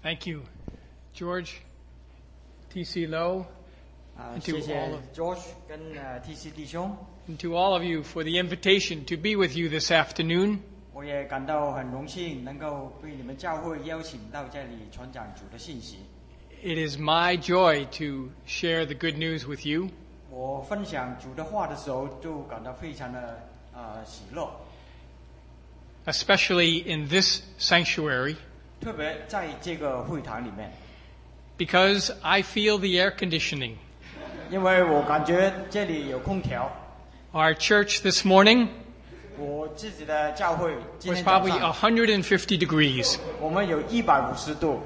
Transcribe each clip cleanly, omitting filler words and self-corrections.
Thank you, George, T.C. Lowe, and 谢 to 谢 all of, George 跟TC 弟兄， and to all of you for the invitation to be with you this afternoon. 我也感到很荣幸能够被你们教会邀请到这里传讲主的信息。 It is my joy to share the good news with you. 我分享主的话的时候，就感到非常的喜乐， Especially in this sanctuary, 特别在这个会堂里面， because I feel the air conditioning. 因为我感觉这里有空调。 Our church this morning 我自己的教会今 was 天早 probably 上， 150 degrees. 我们有150度。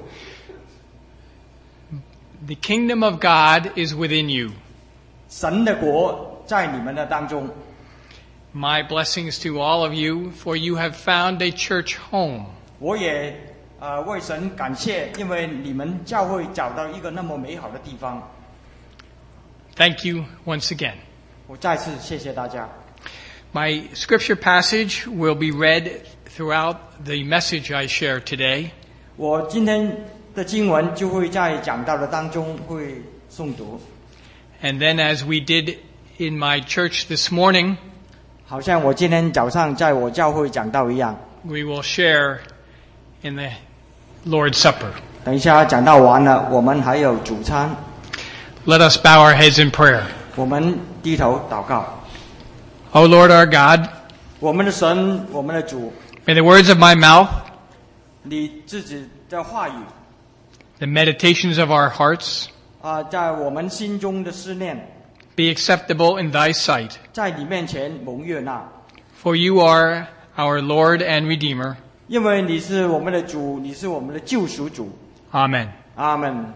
The kingdom of God is within you. 神的国在你们的当中。 My blessings to all of you, for you have found a church home. 我也为神感谢，因为你们教会找到一个那么美好的地方。 Thank you once again. 我再次谢谢大家。 My scripture passage will be read throughout the message I share today. 我今天的经文就会在讲道的当中会诵读， And then, as we did in my church this morning, 好像我今天早上在我教会讲道一样。 we will share in the Lord's Supper. 等一下讲道完了，我们还有主餐， Let us bow our heads in prayer. 我们低头祷告。 O Lord our God, 我们的神，我们的主， may the words of my mouth, 你自己的话语 the meditations of our hearts, 在我们心中的思念， be acceptable in thy sight. 在你面前蒙悦纳， For you are our Lord and Redeemer. 因为你是我们的主，你是我们的救赎主。 Amen. 阿门。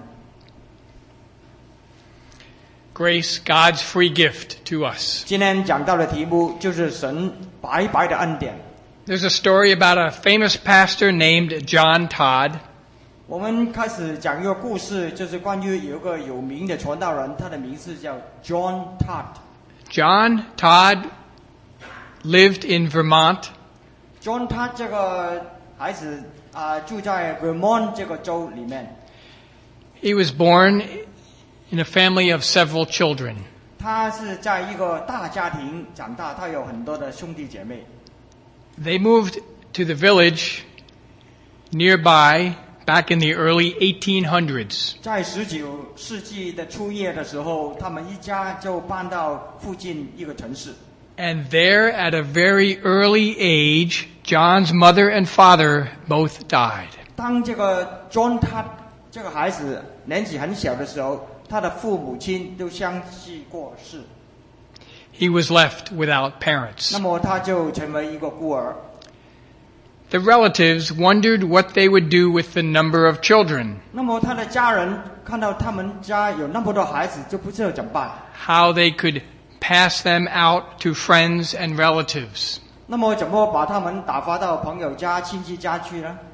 Grace, God's free gift to us. 今天讲到的题目就是神白白的恩典。 There's a story about a famous pastor named John Todd. 我们开始讲一个故事，就是关于有一个有名的传道人，他的名字叫 John Todd。 John Todd lived in Vermont. John Todd 这个孩子住在 Vermont 这个州里面， He was born in a family of several children. 他是在一个大家庭长大，他有很多的兄弟姐妹。 They moved to the village nearby back in the early 1800s. 在19世纪的初叶的时候，他们一家就搬到附近一个城市。 And there, at a very early age, John's mother and father both died. 当这个 John Todd 这个孩子年纪很小的时候，他的父母亲都相继过世， He was left without parents. 那么他就成为一个孤儿。 The relatives wondered what they would do with the number of children, 那么他的家人看到他们家有那么多孩子，就不知道怎么办。 how they could pass them out to friends and relatives. 那么怎么把他们打发到朋友家、亲戚家去呢？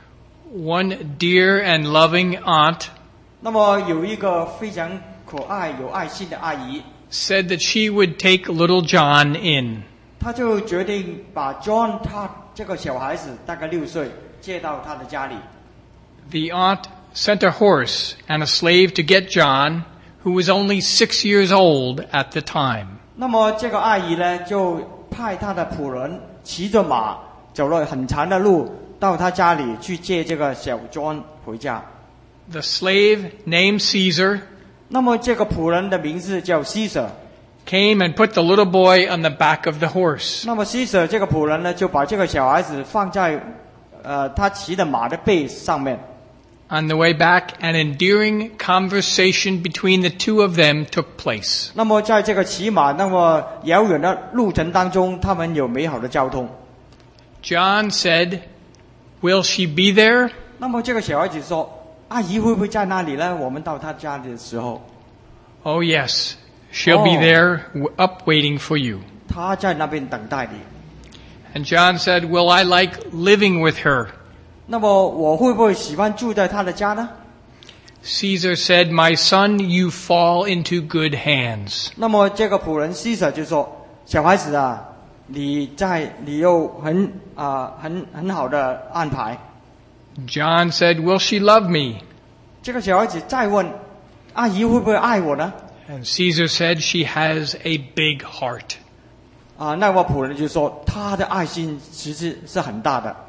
One dear and loving aunt 那么有一个非常可爱、有爱心的阿姨， said that she would take little John in. 她就决定把 John Todd 这个小孩子，大概6岁，接到她的家里。 The aunt sent a horse and a slave to get John, who was only 6 years old at the time. 那么这个阿姨呢，就派她的仆人骑着马，走了很长的路，到她家里去接这个小 John 回家。 The slave, named Caesar, 那么这个仆人的名字叫 Caesar。 came and put the little boy on the back of the horse. 那么 Caesar 这个仆人呢，就把这个小孩子放在他骑的马的背上面。 On the way back, an endearing conversation between the two of them took place. 那么在这个骑马那么遥远的路程当中，他们有美好的交通。 John said, "Will she be there?" 那么这个小孩子说：“阿姨会不会在那里呢？我们到他家的时候， Oh yes, she'll be Oh. there up waiting for you. 他在那边等待你。 And John said, "Will I like living with her?" 那么我会不会喜欢住在他的家呢？” Caesar said, "My son, you fall into good hands." 那么这个仆人 Caesar 就说：“小孩子啊，你有很好的安排。” John said, "Will she love me?" 这个小孩子再问阿姨会不会爱我呢？ And Caesar said, "She has a big heart." 那位仆人就说他的爱心其实是很大的。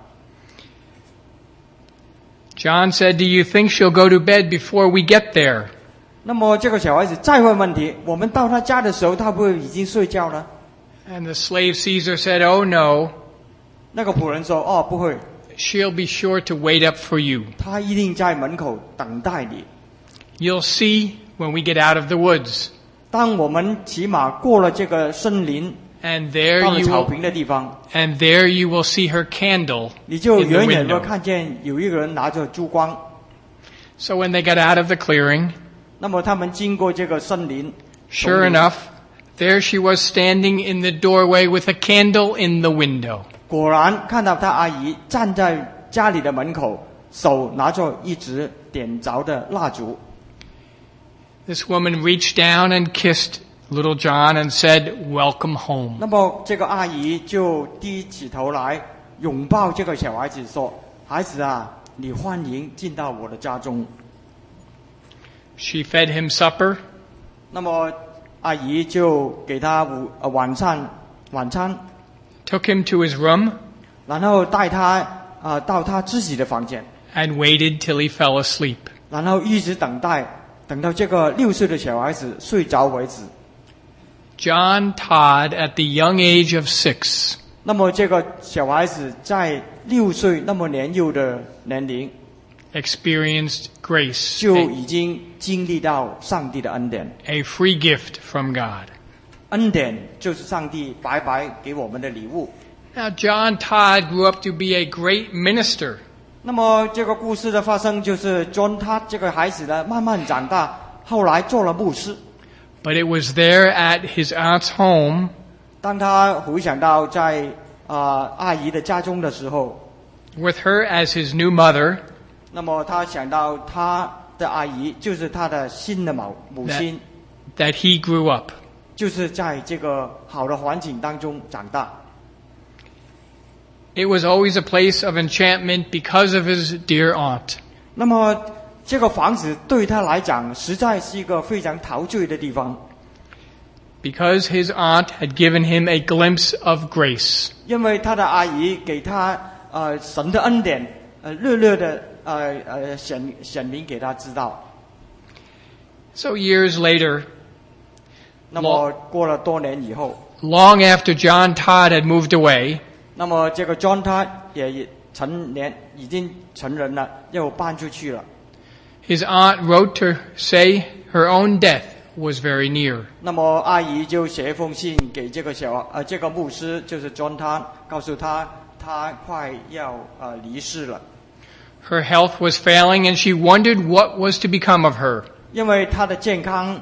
John said, "Do you think she'll go to bed before we get there?" 那么这个小孩子再问问题，我们到他家的时候，他会不会已经睡觉呢？ And the slave Caesar said, "Oh no, 那个仆人说不会， she'll be sure to wait up for you. 他一定在门口等待你。 You'll see when we get out of the woods. 当我们骑马过了这个森林， And there 到了 you 草 will, 坪的地方， and there you will see her candle 你就 in the 远远的 window." 看见有一个人拿着烛光。 So when they got out of the clearing, 那么他们经过这个森林， sure enough, there she was standing in the doorway with a candle in the window. 果然看到他阿姨站在家里的门口，手拿着一直点着的蜡烛。 This woman reached down and kissed little John and said, "Welcome home." 那么这个阿姨就低起头来拥抱这个小孩子，说：“孩子啊，你欢迎进到我的家中。” She fed him supper, 那么阿姨就给他晚餐， took him to his room, 然后带他到他自己的房间， and waited till he fell asleep. 然后一直等到这个6岁的小孩子睡着为止。 John Todd, at the young age of 6, 那么这个小孩子在6岁那么年幼的年龄， experienced grace, 就已经经历到上帝的恩典。 a free gift from God. 恩典就是上帝白白给我们的礼物。 Now, John Todd grew up to be a great minister. 那么这个故事的发生就是 John 他这个孩子呢慢慢长大，后来做了牧师。 But it was there at his aunt's home 当他回想到在阿姨的家中的时候， with her as his new mother 那么他想到他的阿姨就是他的新的母亲， that he grew up. 就是在这个好的环境当中长大。 It was always a place of enchantment because of his dear aunt. 那么这个房子对他来讲实在是一个非常陶醉的地方， Because his aunt had given him a glimpse of grace. 因为他的阿姨给他神的恩典略略的显明给他知道。 So years later, 那么过了多年以后， long after John Todd had moved away, 那么这个 John 他也已经成人了，又搬出去了。 his aunt wrote to say her own death was very near. 那么阿姨就写一封信给这个这个牧师，就是 John 他，告诉他快要离世了， Her health was failing and she wondered what was to become of her. 因为他的健康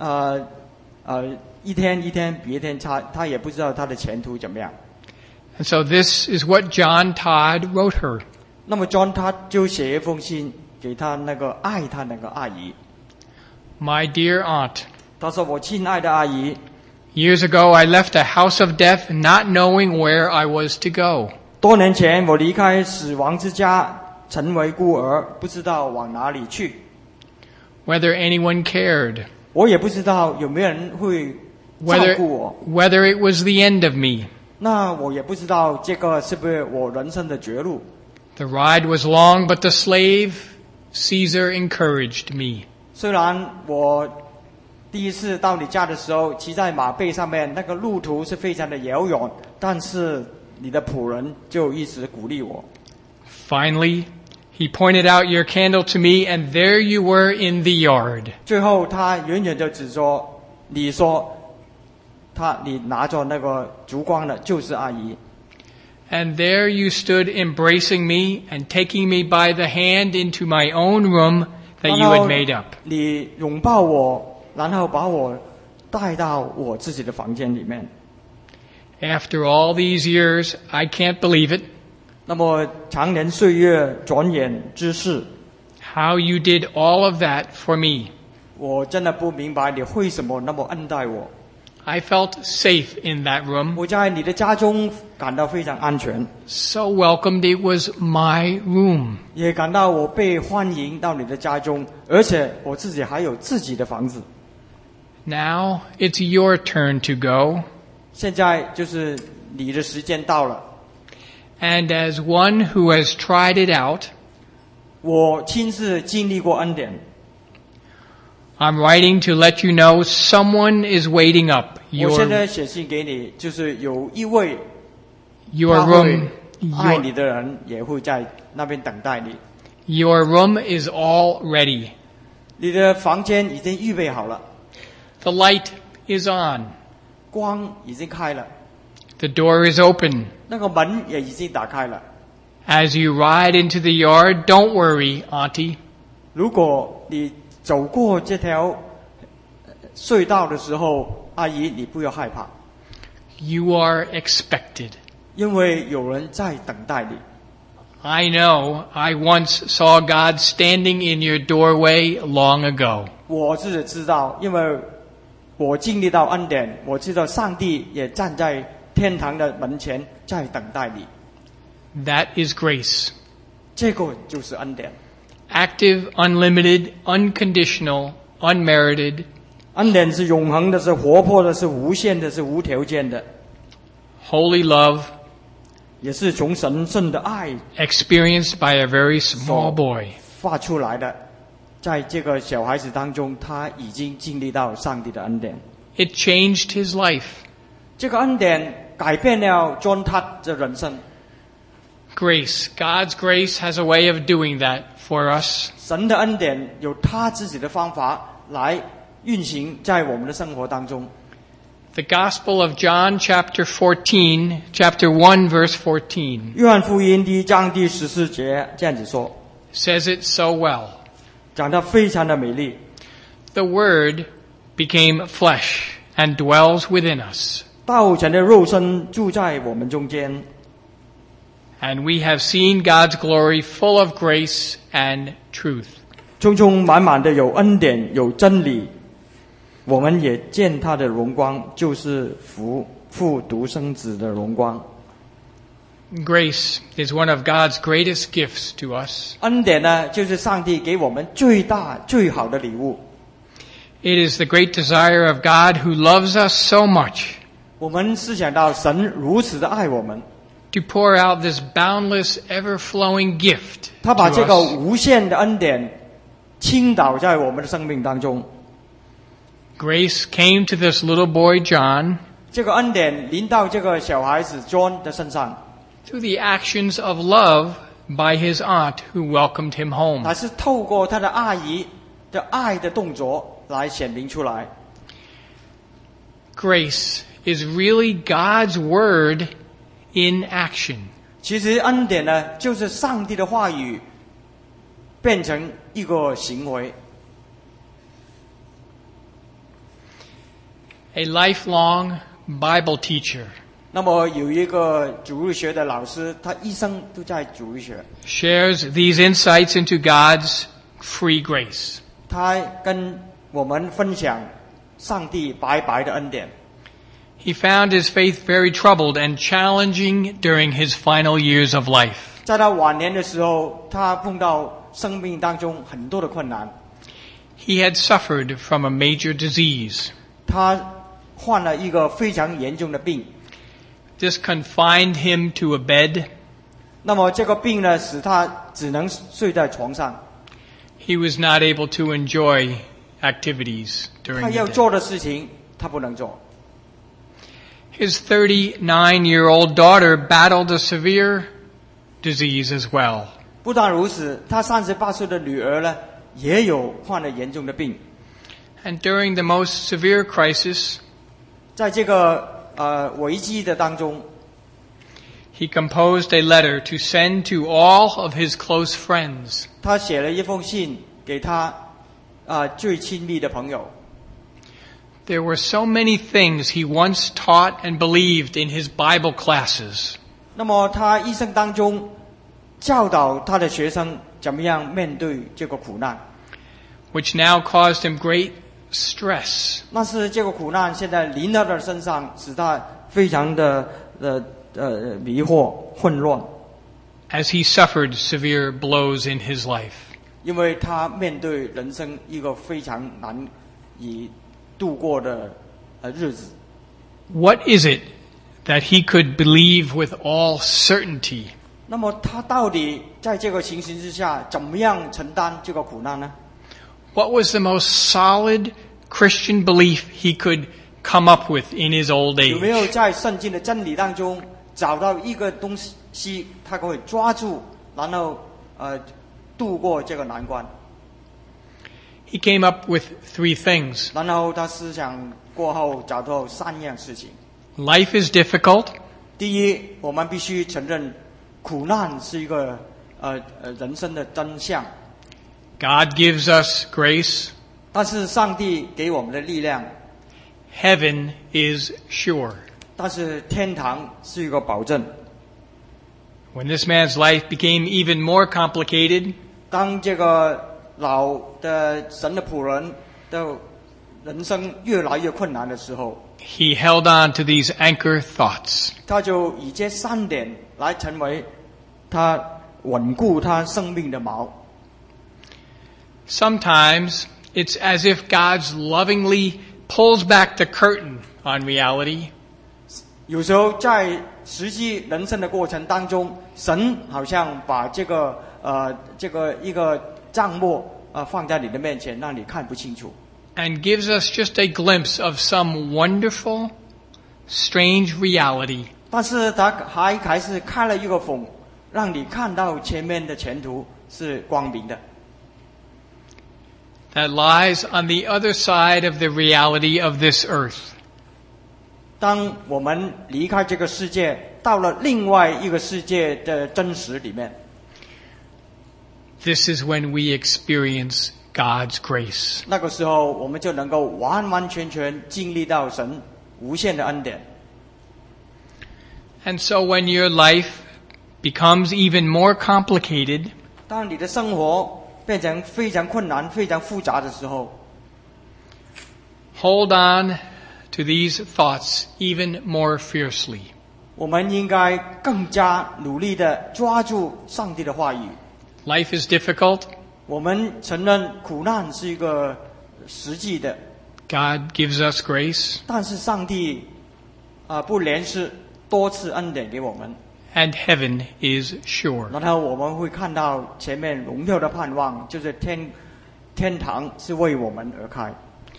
一天一天比一天差，他也不知道他的前途怎么样。 And so this is what John Todd wrote her. 那么 John 他就写一封信给他爱他那个阿姨， My dear aunt, 他说：“我亲爱的阿姨， years ago I left a house of death not knowing where I was to go. 多年前我离开死亡之家，成为孤儿，不知道往哪里去。 Whether anyone cared, 我也不知道有没有人会照顾我。 whether it was the end of me. 那我也不知道这个是不是我人生的绝路。 The ride was long, but the slave, Caesar, encouraged me. 虽然我第一次到你家的时候骑在马背上面，那个路途是非常的遥远，但是你的仆人就一直鼓励我。 Finally, he pointed out your candle to me, and there you were in the yard. 最后他远远的指说，你说你拿着那个烛光的就是阿姨。 And there you stood embracing me and taking me by the hand into my own room that you had made up. 你拥抱我，然后把我带到我自己的房间里面。 After all these years, I can't believe it. 那么常年岁月转眼之事， How you did all of that for me. 我真的不明白你为什么那么恩待我。 I felt safe in that room. 我在你的家中感到非常安全， So welcomed, it was my room. 也感到我被欢迎到你的家中，而且我自己还有自己的房子。 Now it's your turn to go. 现在就是你的时间到了， And as one who has tried it out, 我亲自经历过恩典。 I'm writing to let you know someone is waiting up. 我现在写信给你，就是有一位 Your 他会 room, 爱 your, 你的人也会在那边等待你。 your room is all ready. 你的房间已经预备好了， The light is on. 光已经开了， The door is open. 那个门也已经打开了。 As you ride into the yard, don't worry, Auntie. 如果你走过这条隧道的时候，阿姨，你不要害怕， You are expected. 因为有人在等待你。 I know I once saw God standing in your doorway long ago. 我自己知道，因为我经历到恩典，我知道上帝也站在天堂的门前在等待你。 That is grace. 这个就是恩典。 Active, unlimited, unconditional, unmerited, 恩典是永恒的，是活泼的，是无限的，是无条件的， holy love, 也是从神圣的爱 experienced by a very small boy. 发出来的。在这个小孩子当中，他已经经历到上帝的恩典。 It changed his life. 这个恩典改变了 John 他的人生。 Grace, God's grace has a way of doing that for us. 神的恩典有他自己的方法来运行在我们的生活当中。 The Gospel of John, chapter 14, chapter 1, verse 14, 约翰福音第1章第14节这样子说， says it so well. 讲得非常的美丽。 The Word became flesh and dwells within us. 道成的肉身住在我们中间， And we have seen God's glory full of grace and truth. 充充满满的有恩典有真理。我们也见他的荣光，就是父独生子的荣光。 Grace is one of God's greatest gifts to us. 恩典呢，就是上帝给我们最大最好的礼物。 It is the great desire of God who loves us so much 我们思想到神如此的爱我们， to pour out this boundless, ever-flowing gift 他把 to 这个 us. 无限的恩典倾倒在我们的生命当中。 Grace came to this little boy, John, 这个恩典临到这个小孩子 John 的身上， through the actions of love by his aunt who welcomed him home. 乃是透过他的阿姨的爱的动作来显明出来。 Grace is really God's word in action. 其实恩典呢，就是上帝的话语变成一个行为。 A lifelong Bible teacher 那么有一个主日学的老师，他一生都在主日学， shares these insights into God's free grace. 他跟我们分享上帝白白的恩典。 He found his faith very troubled and challenging during his final years of life. 在他晚年的时候，他碰到生命当中很多的困难， He had suffered from a major disease. 他患了一个非常严重的病。 This confined him to a bed. 那么这个病呢，使他只能睡在床上， He was not able to enjoy activities 他 during 要 the day. 做的事情他不能做。 His 39-year-old daughter battled a severe disease as well. 不但如此，他38岁的女儿呢，也有患了严重的病。 And during the most severe crisis, 在这个危机的当中， he composed a letter to send to all of his close friends. 他写了一封信给他最亲密的朋友。 There were so many things he once taught and believed in his Bible classes. 那么他一生当中教导他的学生怎么样面对这个苦难， which now caused him great stress. 但是这个苦难现在临到他的身上，使他非常的迷惑混乱， as he suffered severe blows in his life. 因为他面对人生一个非常难以度过的日子。 What is it that he could believe with all certainty? 那么他到底在这个情形之下，怎么样承担这个苦难呢？ What was the most solid Christian belief he could come up with in his old 有没有 age? 在圣经的真理当中找到一个东西，他可以抓住，然后度过这个难关？ He came up with 3 things. 然后他思想过后找到3样事情。 Life is difficult. 第一，我们必须承认苦难是一个人生的真相， God gives us grace. 但是上帝给我们的力量， Heaven is sure. 但是天堂是一个保证。 When this man's life became even more complicated, 当这个老的神的仆人的人生越来越困难的时候， he held on to these anchor thoughts. 他就以这3点来成为他稳固他生命的锚。 Sometimes it's as if God lovingly pulls back the curtain on reality. 有时候在实际人生的过程当中，神好像把这个一个账目放在你的面前，让你看不清楚。 And gives us just a glimpse of some wonderful, strange reality 但是他还是开了一个缝，让你看到前面的前途是光明的。 that lies on the other side of the reality of this earth. 当我们离开这个世界，到了另外一个世界的真实里面， This is when we experience God's grace. 那个时候我们就能够完完全全经历到神无限的恩典。 And so when your life becomes even more complicated, 当你的生活变成非常困难、非常复杂的时候， hold on to these thoughts even more fiercely. 我们应该更加努力地抓住上帝的话语。 Life is difficult. 我们承认苦难是一个实际的， God gives us grace. 但是上帝不连是多次恩典给我们， And heaven is sure. 然后我们会看到前面荣耀的盼望，就是天堂是为我们而开。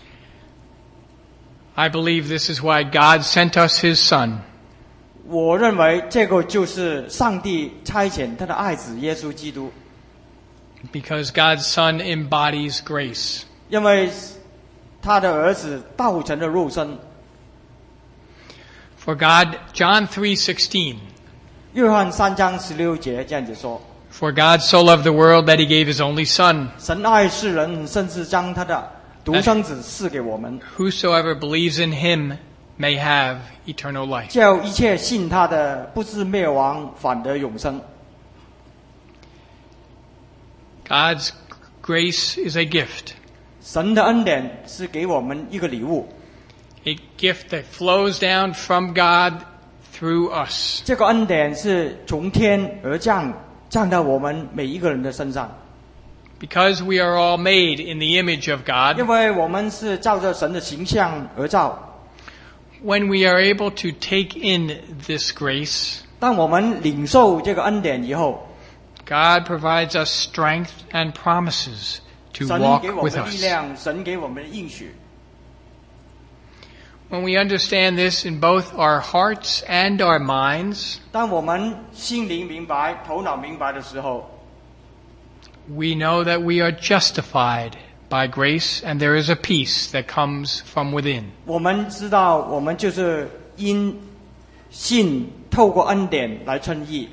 I believe this is why God sent us His Son. 我认为这个就是上帝差遣他的爱子耶稣基督， Because God's Son embodies grace. 因为他的儿子道成了肉身。 For God, John 3:16. 约翰3章16节这样子说： For God so loved the world that He gave His only Son. 神爱世人，甚至将他的独生子赐给我们， Whosoever believes in Him may have eternal life. 叫一切信他的不至灭亡，反得永生。 God's grace is a gift. 神的恩典是给我们一个礼物， A gift that flows down from God through us. 这个恩典是从天而降到我们每一个人的身上， Because we are all made in the image of 因 God, 为我们是照着神的形象而造。 when we are able to take in this grace, 当我们领受这个恩典以后， God provides us strength and promises to 神 walk 给我 with 们力 us. 量，神给我们的应许。 When we understand this in both our hearts and our minds, 当我们心灵明白、头脑明白的时候， we know that we are justified by grace and there is a peace that comes from within. 我们知道我们就是因信透过恩典来称义。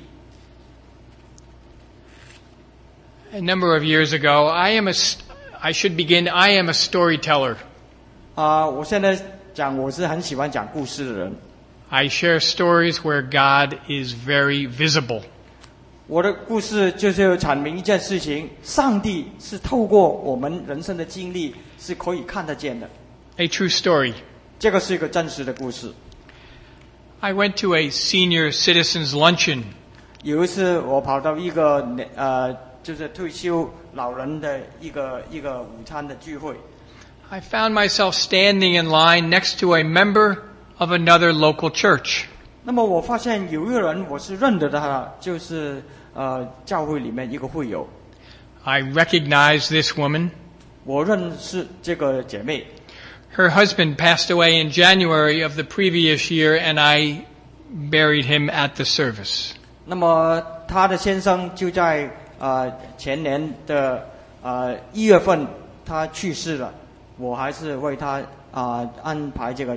A number of years ago, I am a storyteller. 我现在讲我是很喜欢讲故事的人， I share stories where God is very visible. 我的故事就是要阐明一件事情：上帝是透过我们人生的经历是可以看得见的。 A true story. 这个是一个真实的故事。 I went to a senior citizens luncheon. 有一次，我跑到一个就是退休老人的一个午餐的聚会。 I found myself standing in line next to a member of another local church. 那么我发现有一个人我是认得他的，就是教会里面一个会友。 I recognized this woman. 我认识这个姐妹。 Her husband passed away in January of the previous year, and I buried him at the service. 那么她的先生就在前年的1月份他去世了，我还是为他安排这个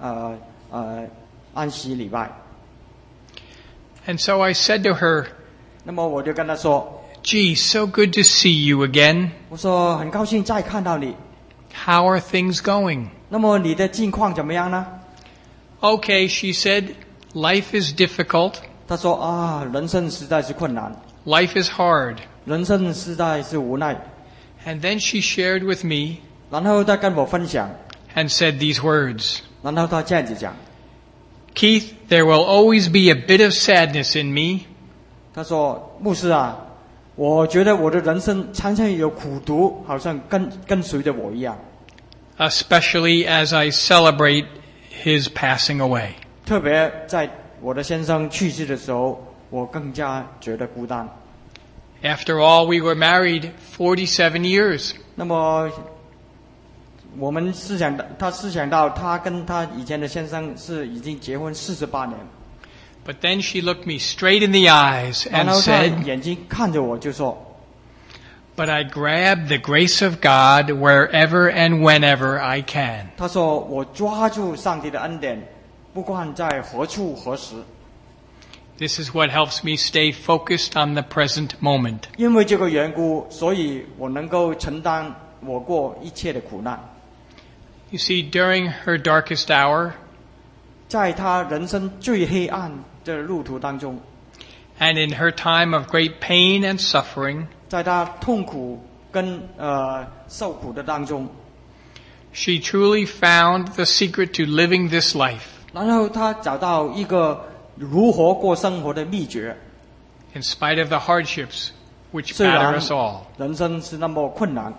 安息礼拜。 And so I said to her, 那么我就跟她说 "Gee, so good to see you again. 我说很高兴再看到你。 How are things going?" 那么你的近况怎么样呢？ Okay, she said, "Life is difficult. 她说人生实在是困难， Life is hard." 人生实在是无奈。 And then she shared with me 然后她跟我分享， and said these words, 然后她这样子讲， "Keith, there will always be a bit of sadness in me. 她说牧师啊，我觉得我的人生常常有苦毒，好像跟随着我一样。 Especially as I celebrate his passing away." 特别在我的先生去世的时候，我更加觉得孤单。 After all, we were married 47 years. 那么，我们他思想到他跟他以前的先生是已经结婚48年。 But then she looked me straight in the eyes 然 and 后他 said, 眼睛看着我就说 "But I grab the grace of God wherever and whenever I can." 他说我抓住上帝的恩典，不管在何处何时。 This is what helps me stay focused on the present moment. 因为这个缘故，所以我能够承担我过一切的苦难。 You see, during her darkest hour, 在他人生最黑暗的路途当中， and in her time of great pain and suffering, 在他痛苦跟受苦的当中， she truly found the secret to living this life. 然后他找到一个如何过生活的秘诀。 In spite of the hardships which 虽 batter 然 us all. 人生是那么困难。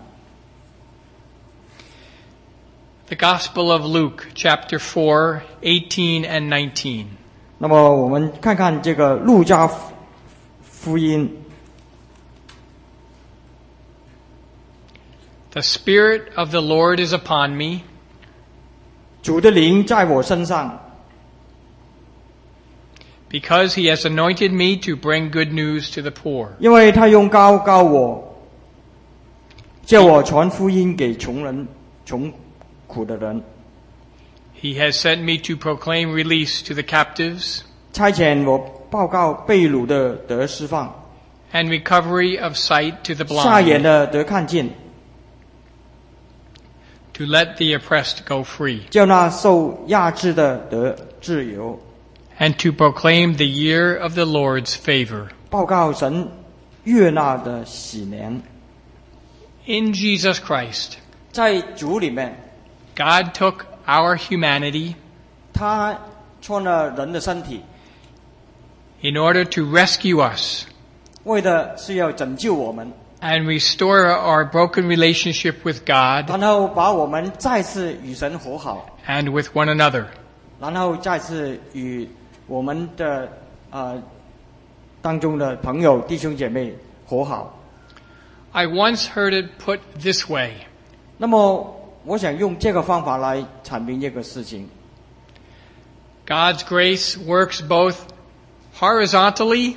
The Gospel of Luke, chapter 4, 18 and 19. 那么我们看看这个路加福音。 The Spirit of the Lord is upon me, 主的灵在我身上， because he has anointed me to bring good news to the poor. 因为他用膏膏我，叫我传福音给穷苦的人， He has sent me to proclaim release to the captives 差遣我报告被掳的得释放， and recovery of sight to the 瞎眼 blind, 的得看见， to let the oppressed go free, 叫那受压制的得自由， and to proclaim the year of the Lord's favor. 报告神悦纳的喜年。 In Jesus Christ, 在主里面， God took our humanity 他穿了人的身体， in order to rescue us 为的是要拯救我们， and restore our broken relationship with God 然后把我们再次与神和好， and with one another. 然后再次与我们的当中的朋友弟兄姐妹和好。 I once heard it put this way: 那么我想用这个方法来阐明这个事情。 God's grace works both horizontally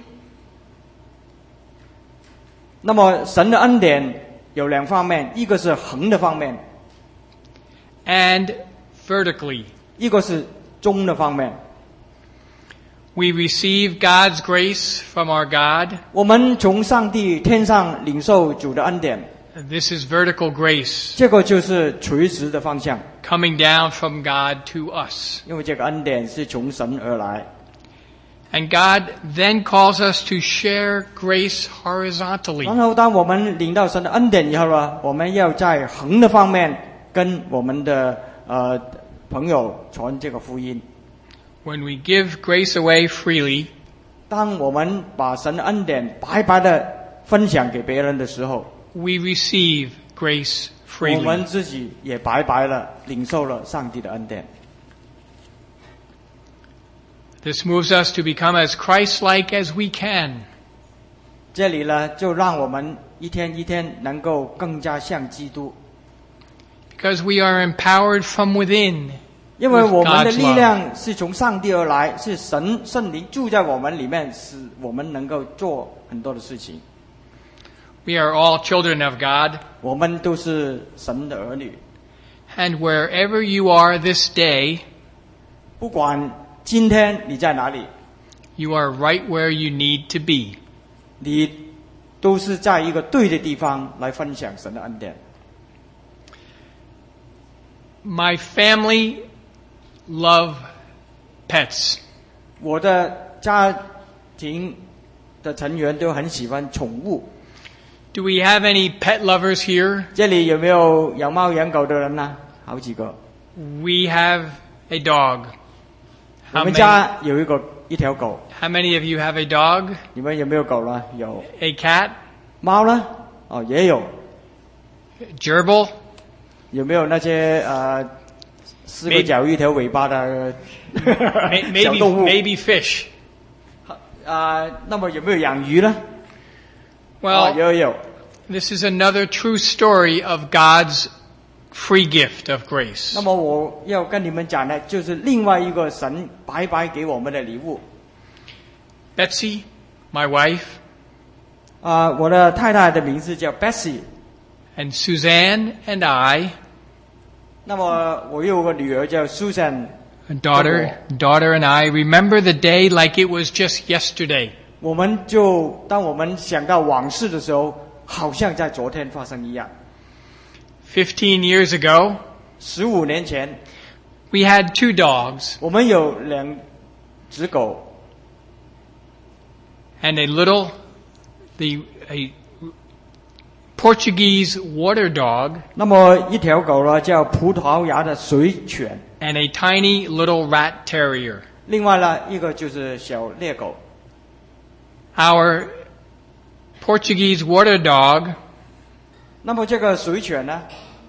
那么神的恩典有两方面，一个是横的方面， and vertically. 一个是中的方面。 We receive God's grace from our God. 我们从上帝天上领受主的恩典， This is vertical grace 这个就是垂直的方向， coming down from God to us. 因为这个恩典是从神而来。 And God then calls us to share grace horizontally. 然后当我们领到神的恩典以后呢，我们要在横的方面跟我们的朋友传这个福音。 When we give grace away freely, 当我们把神的恩典白白的分享给别人的时候， we receive grace 我们 freely. 自己也白白的领受了上帝的恩典。 This moves us to become as Christ-like as we can. 这里呢，就让我们一天一天能够更加像基督， Because we are empowered from within 因为 with 我们的 God's 力 love. 量是从上帝而来，是圣灵住在我们里面，使我们能够做很多的事情。 We are all children of God. 我们都是神的儿女， And wherever you are this day, 不管今天你在哪里， you are right where you need to be. 你都是在一个对的地方来分享神的恩典。 My family love pets. 我的家庭的成员都很喜欢宠物。 Do we have any pet lovers here? 这里有没有养猫养狗的人呢？好几个。 We have a dog. 我 How 们 many, 家有一条狗， how many of you have a dog? 你们有没有狗呢？有。 A cat? 猫呢？哦，也有。 Gerbil? 有没有那些四个脚一条尾巴的小 Maybe, 动物？ maybe fish. 那么有没有养鱼呢？ Well, 有。 this is another true story of God's free gift of grace. 那么我要跟你们讲的，就是另外一个神白白给我们的礼物。 Betsy, my wife, 我的太太的名字叫 Bessie。 and Suzanne and I, 那么我有个女儿叫 Susan。 daughter and I, remember the day like it was just yesterday. 我们当我们想到往事的时候，好像在昨天发生一样。 15 years ago, 15年前， we had 2 dogs 我们有2只狗， and a Portuguese water dog 那么一条狗呢叫葡萄牙的水犬， and a tiny little rat terrier. 另外呢一个就是小猎狗。 Our Portuguese water dog 那么这个水犬呢，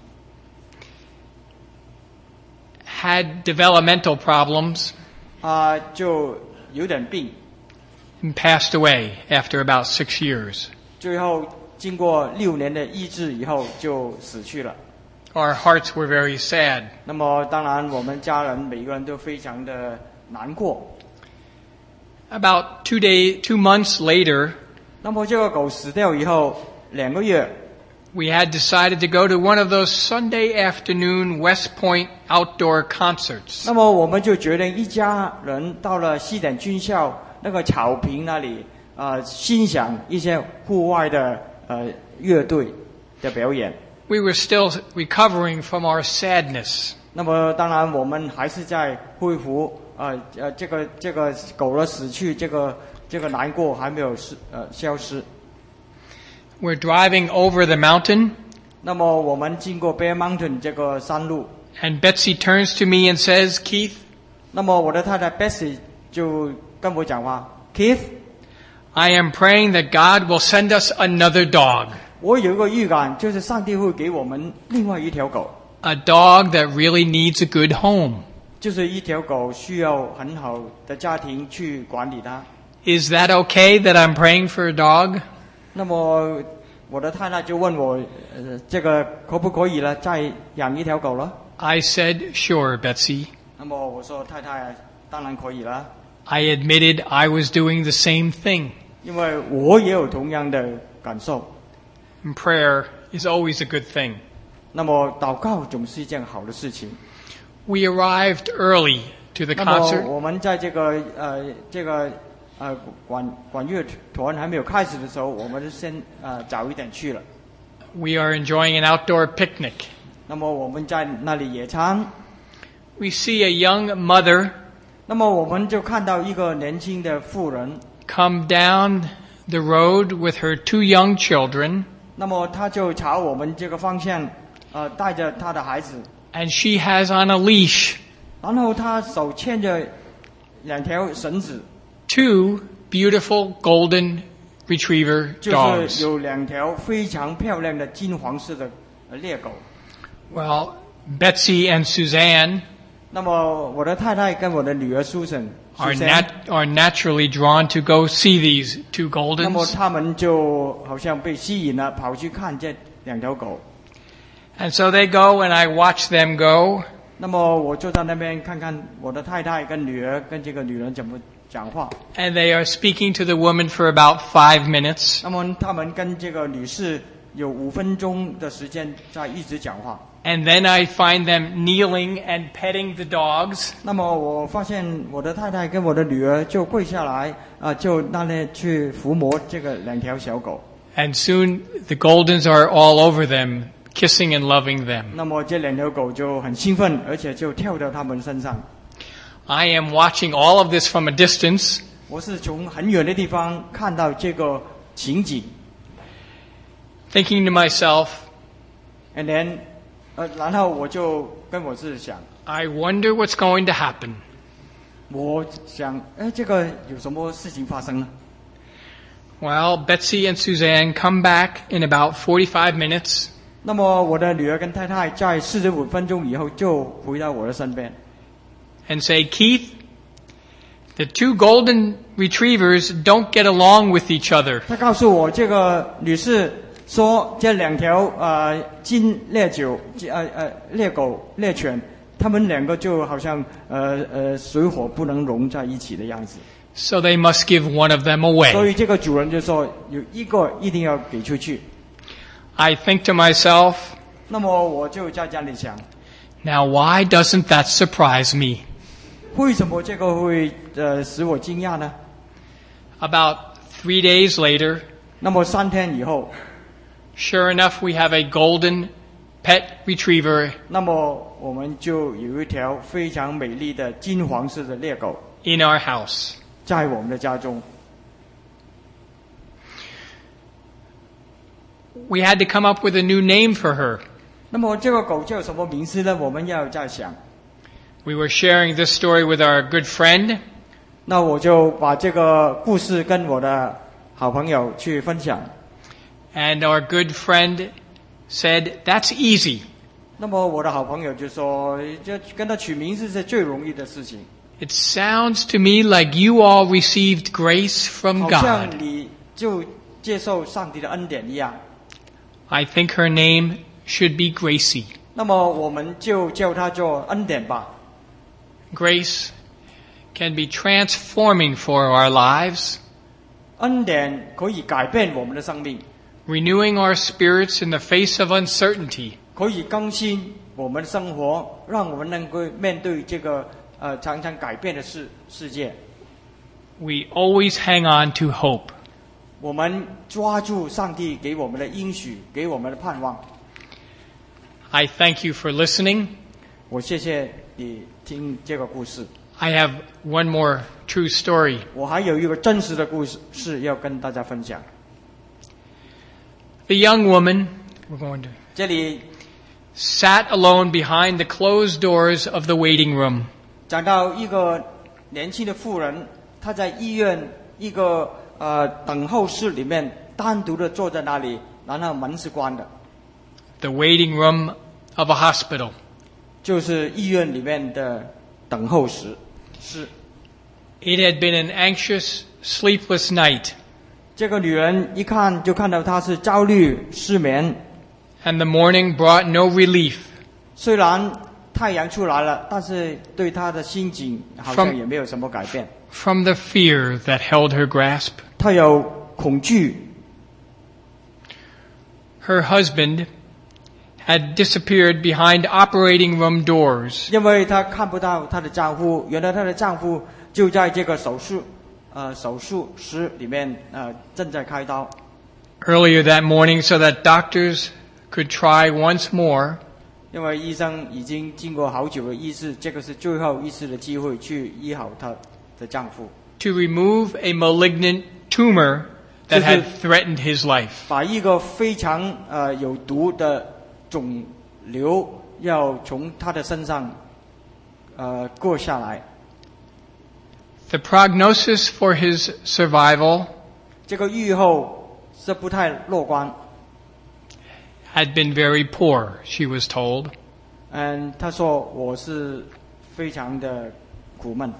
had developmental problems 就有点病， and passed away after about 6 years. 最后经过6年的医治以后就死去了。 Our hearts were very sad. 那么当然我们家人每个人都非常的难过。 About 2 months later, 那么这个狗死掉以后2个月， we had decided to go to one of those Sunday afternoon West Point outdoor concerts. 那么我们就决定一家人到了西点军校那个草坪那里，欣赏一些户外的乐队的表演。 We were still recovering from our sadness. 那么当然我们还是在恢复，这个狗的死去，这个难过还没有消失。 We're driving over the mountain, 那么我们经过 Bear Mountain 这个山路， and Betsy turns to me and says, Keith, 那么我的太太 Bessie 就跟我讲话 ，Keith， I am praying that God will send us another dog. 我有一个预感，就是上帝会给我们另外一条狗， A dog that really needs a good home. 就是一条狗需要很好的家庭去管理它。 Is that okay that I'm praying for a dog? 那么我的太太就问我，这个可不可以了，再养一条狗了？ I said, sure, Betsy. 那么我说太太当然可以了， I admitted I was doing the same thing. 因为我也有同样的感受。 And prayer is always a good thing. 那么祷告总是一件好的事情。 We arrived early to the 那么 concert. 我们在这个管乐团还没有开始的时候，我们先早一点去了。 We are enjoying an outdoor picnic. 那么我们在那里野餐， We see a young mother 那么我们就看到一个年轻的妇人， come down the road with her 2 young children, 那么她就朝我们这个方向，带着她的孩子， and she has on a leash 然后她手牵着2条绳子， 2 beautiful golden retriever 就是 dogs. 有2条非常漂亮的金黄色的猎狗。 Well, Betsy and Suzanne 那么我的太太跟我的女儿 Susan are naturally drawn to go see these 2 那么 Goldens. 他们就好像被吸引了，跑去看这2条狗。 And so they go and I watch them go. 那么我就在那边看看我的太太跟女儿跟这个女人怎么讲话。 And they are speaking to the woman for about 5 minutes. 那么他们跟这个女士有5分钟的时间在一直讲话。 And then I find them kneeling and petting the dogs. 那么我发现我的太太跟我的女儿就跪下来，就那里去抚摸这个2条小狗。 And soon the Goldens are all over them, kissing and loving them. 那么这2条狗就很兴奋，而且就跳到他们身上。 I am watching all of this from a distance, 我是从很远的地方看到这个情景 thinking to myself, ，and then，然后我就跟我自己想， I wonder what's going to happen. 我想，这个有什么事情发生呢？ Well, Betsy and Suzanne come back in about 45 minutes. 那么我的女儿跟太太在45分钟以后就回到我的身边， And say, Keith, the 2 golden retrievers don't get along with each other. 她告诉我这个女士说，这2条金猎狗猎犬，他们2个就好像水火不能融在一起的样子。 So they must give one of them 所 away. 以这个主人就说有一个一定要给出去。 I think to myself, 那么我就在家里想， now why doesn't that surprise me? 为什么这个会使我惊讶呢？ About 3 days later, 那么3天以后， sure enough, we have a golden pet retriever 那么我们就有一条非常美丽的金黄色的猎狗 in our house. 在我们的家中。 We had to come up with a new name for her. 那么这个狗叫什么名字呢？我们要在想。 We were sharing this story with our good friend, 那我就把这个故事跟我的好朋友去分享。 and our good friend said, that's easy. 那么我的好朋友就说，就跟他取名字是最容易的事情。 It sounds to me like you all received grace from 好像 God. 你就接受上帝的恩典一样。 I think her name should be Gracie. 那么我们就叫它做恩典吧。 Grace can be transforming for our lives, 恩典可以改变我们的生命， renewing our spirits in the face of uncertainty. 可以更新我们的生活，让我们能够面对这个常常改变的世界。 We always hang on to hope. 我们抓住上帝给我们的应许，给我们的盼望。 I thank you for listening. 我谢谢你听这个故事。 I have one more true story. 我还有一个真实的故事要跟大家分享。 The young woman, we're going to, 这里 sat alone behind the closed doors of the waiting room. 讲到一个年轻的妇人，她在医院一个等候室里面单独的坐在那里，然后门是关的， The waiting room of a hospital. 就是医院里面的等候室。是 It had been an anxious, sleepless night, 这个女人一看就看到她是焦虑失眠， and the morning brought no relief. 虽然太阳出来了，但是对她的心情好像也没有什么改变。 From the fear that held her grasp. 她有恐惧， Her husband had disappeared behind operating room doors. 因为她看不到她的丈夫，原来她的丈夫就在这个手术室里面正在开刀。 Earlier that morning so that doctors could try once more, 因为医生已经经过好久的医治，这个是最后一次的机会去医好她的丈夫， to remove a malignant tumor that had threatened his life. 把一个非常有毒的肿瘤要从他的身上过下来。 The prognosis for his survival 这个预后是不太乐观。 had been very poor, she was told. 他说我是非常的苦闷。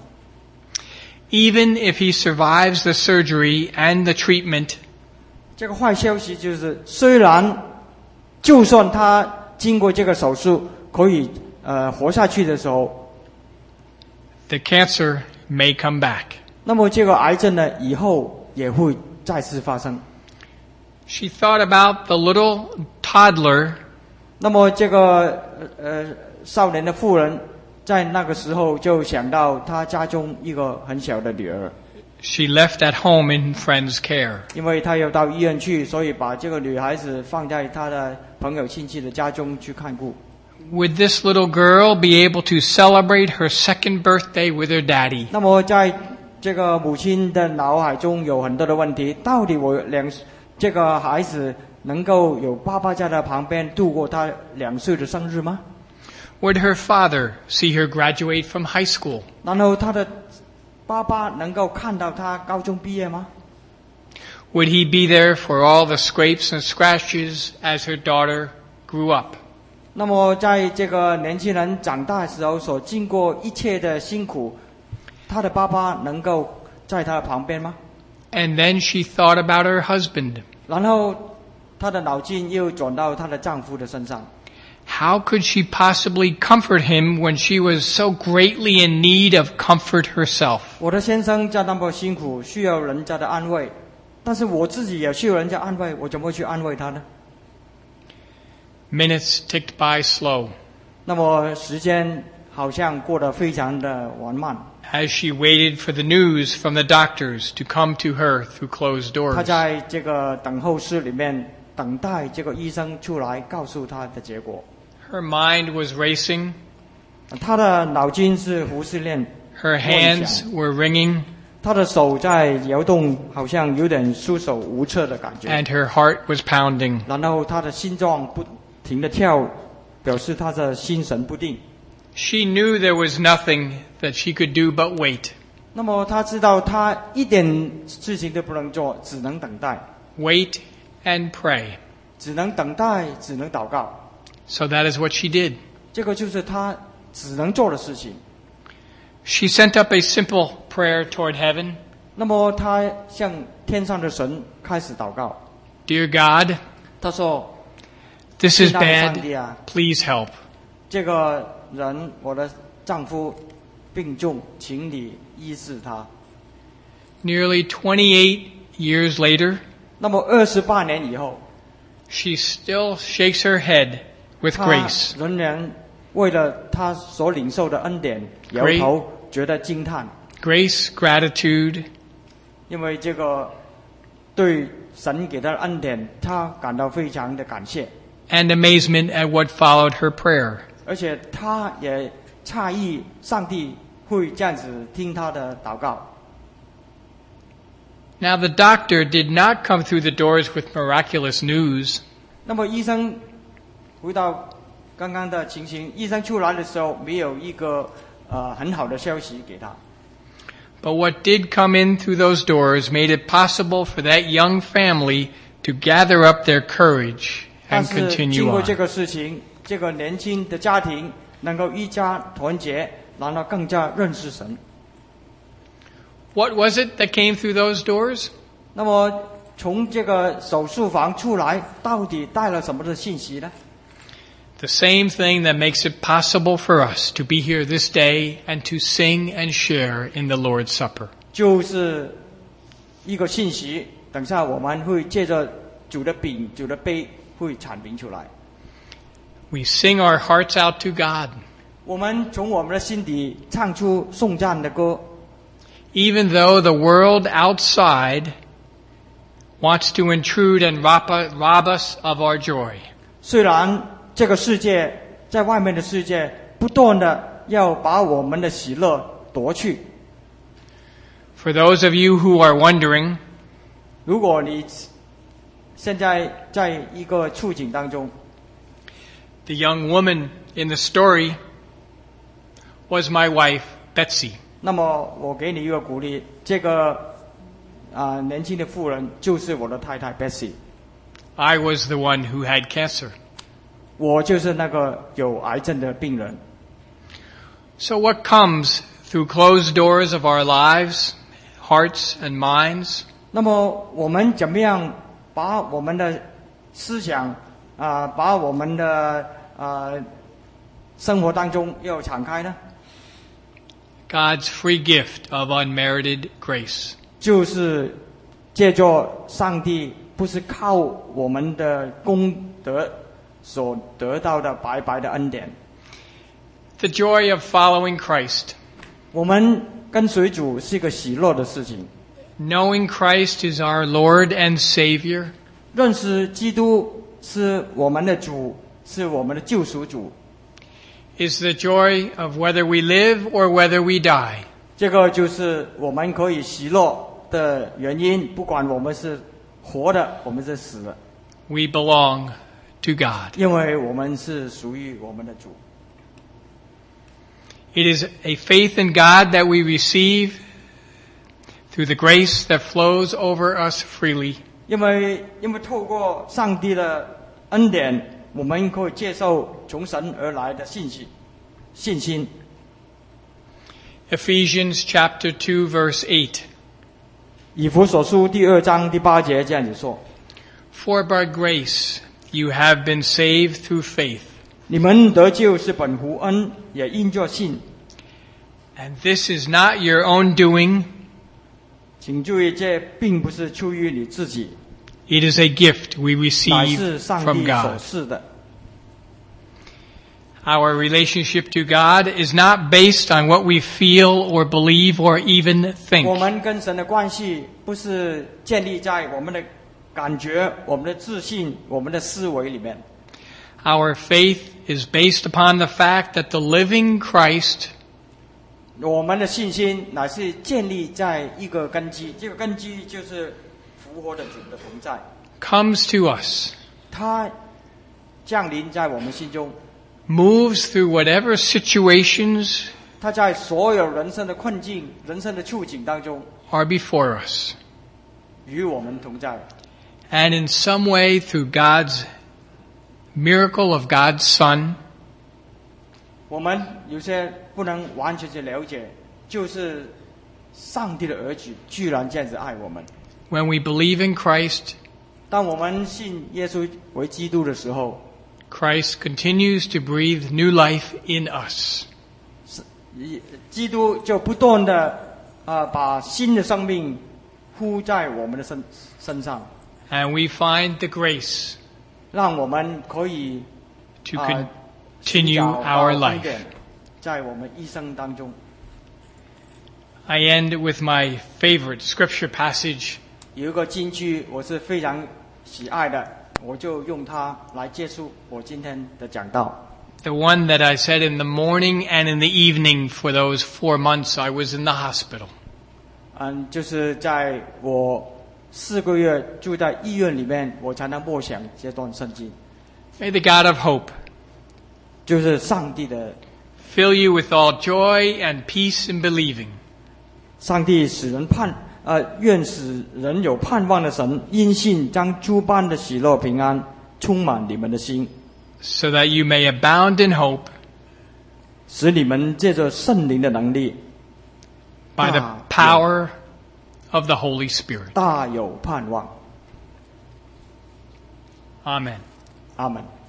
Even if he survives the surgery and the treatment, 这个坏消息就是，虽然就算他经过这个手术可以活下去的时候， the cancer may come back. 那么这个癌症呢，以后也会再次发生。 She thought about the little toddler 那么这个少年的妇人，在那个时候就想到她家中一个很小的女儿， she left at home in friends' care. 因为她要到医院去，所以把这个女孩子放在她的朋友亲戚的家中去看顾。 Would this little girl be able to celebrate her second birthday with her daddy? 那么在这个母亲的脑海中有很多的问题，到底这个孩子能够有爸爸在他旁边度过他2岁的生日吗？ Would her father see her graduate from high school? 然后他的爸爸能够看到他高中毕业吗？ Would he be there for all the scrapes and scratches as her daughter grew up? 那么在这个年轻人长大的时候所经过一切的辛苦，他的爸爸能够在他的旁边吗？ And then she thought about her husband. 然后她的脑筋又转到她的丈夫的身上。 How could she possibly comfort him when she was so greatly in need of comfort herself? 我的先生在那么辛苦，需要人家的安慰，但是我自己也需要人家安慰，我怎么去安慰他呢？ Minutes ticked by slow 那么时间好像过得非常的缓慢。 as she waited for the news from the doctors to come to her through closed 她 doors. 在这个等候室里面等待这个医生出来告诉她的结果。 Her mind was racing, 她的脑筋是胡思乱 her hands were wringing, 她的手在摇动，好像有点束手无策的感觉。 and her heart was pounding. 然后她的心脏不停地跳，表示她的心神不定。 She knew there was nothing that she could do but wait. 那么她知道她一点事情都不能做，只能等待， Wait and pray. 只能等待，只能祷告。 So that is what she did. 这个就是她只能做的事情。 She sent up a simple prayer toward heaven. 那么她向天上的神开始祷告。 Dear God, 她说 this is 亲爱的上 bad. 帝啊， Please help. 这个人我的丈夫病重，请你医治他。 Nearly 28 years later, 那么28年以后， she still shakes her head with 他 grace. 仍然为了他所领受的恩典摇头，觉得惊叹， Grace, gratitude, 因为这个对神给他的恩典，他感到非常的感谢， and amazement at what followed her prayer. 而且他也诧异上帝会这样子听他的祷告。 Now the doctor did not come through the doors with miraculous news. 那么医生回到刚刚的情形，医生出来的时候没有一个很好的消息给他。 But what did come in through those doors made it possible for that young family to gather up their courage 但 and 是 continue 经过这 on. 个事情，这个年轻的家庭能够一家团结，然后更加认识神。 What was it that came through those doors? 那么从这个手术房出来，到底带了什么的信息呢？ The same thing that makes it possible for us to be here this day and to sing and share in the Lord's Supper. 就是一个信息，等下我们会借着主的饼、主的杯会阐明出来。 We sing our hearts out to God, 我们从我们的心底唱出颂赞的歌， even though the world outside wants to intrude and rob us of our joy. 虽然这个世界在外面的世界不断的要把我们的喜乐夺去。 For those of you who are wondering, 如果你现在在一个处境当中， the young woman in the story was my wife, Betsy. 那么我给你一个鼓励，这个年轻的妇人就是我的太太 Betsy， I was the one who had cancer. 我就是那个有癌症的病人。 So what comes through closed doors of our lives, hearts and minds? 那么我们怎么样把我们的思想把我们的生活当中要敞开呢？ God's free gift of unmerited grace. 就是借着上帝不是靠我们的功德所得到的白白的恩典。 The joy of following Christ. 我们跟随主是一个喜乐的事情。 Knowing Christ is our Lord and Savior. 认识基督是我们的主，是我们的救赎主。 Is the joy of whether we live or whether we die. 这个就是我们可以喜乐的原因，不管我们是活的，我们是死的， We belong to God. 因为我们是属于我们的主。 It is a faith in God that we receive through the grace that flows over us freely. 因为透过上帝的恩典，我们可以接受从神而来的信心。 Ephesians chapter 2 verse 8. 以弗所书第2章第8节这样子说： For by grace you have been saved through faith. 你们得救是本乎恩，也因着信。 And this is not your own doing. 请注意，这并不是出于你自己， It is a gift we 乃是 receive 上 from 帝所 God. 赐的。 Our relationship to God is not based on what we feel or believe or even 我 think. 们跟神的关系不是建立在我们的感觉、我们的自信、我们的思维里面。 Our faith is based upon the fact that the living Christ 我们的信心乃是建立在一个根基，这个根基就是复活的主的同在， comes to us, 他降临在我们心中， moves through whatever situations 他在所有人生的困境、人生的处境当中 are before us, 与我们同在。 and in some way through God's miracle of God's Son, 我们有些不能完全去了解，就是上帝的儿子居然这样子爱我们。 when we believe in Christ, 当我们信耶稣为基督的时候， Christ continues to breathe new life in us. 基督就不断的把新的生命呼在我们的身上， And we find the grace 让我们可以 to 寻 continue 找 our 到恩典 life. 在我们一生当中。 I end with my favorite scripture passage, 有一个金句我是非常喜爱的，我就用它来结束我今天的讲道。 the one that I said in the morning and in the evening for those 4 months I was in the hospital. 就是在我4个月住在医院里面，我才能默想这段圣经， May the God of hope 就是上帝的 fill you with all joy and peace in believing, 上帝使人愿使人有盼望的神，因信将诸般的喜乐平安充满你们的心， so that you may abound in hope 使你们借着圣灵的能力 by the power of the Holy Spirit. 大有盼望。 Amen. 阿门。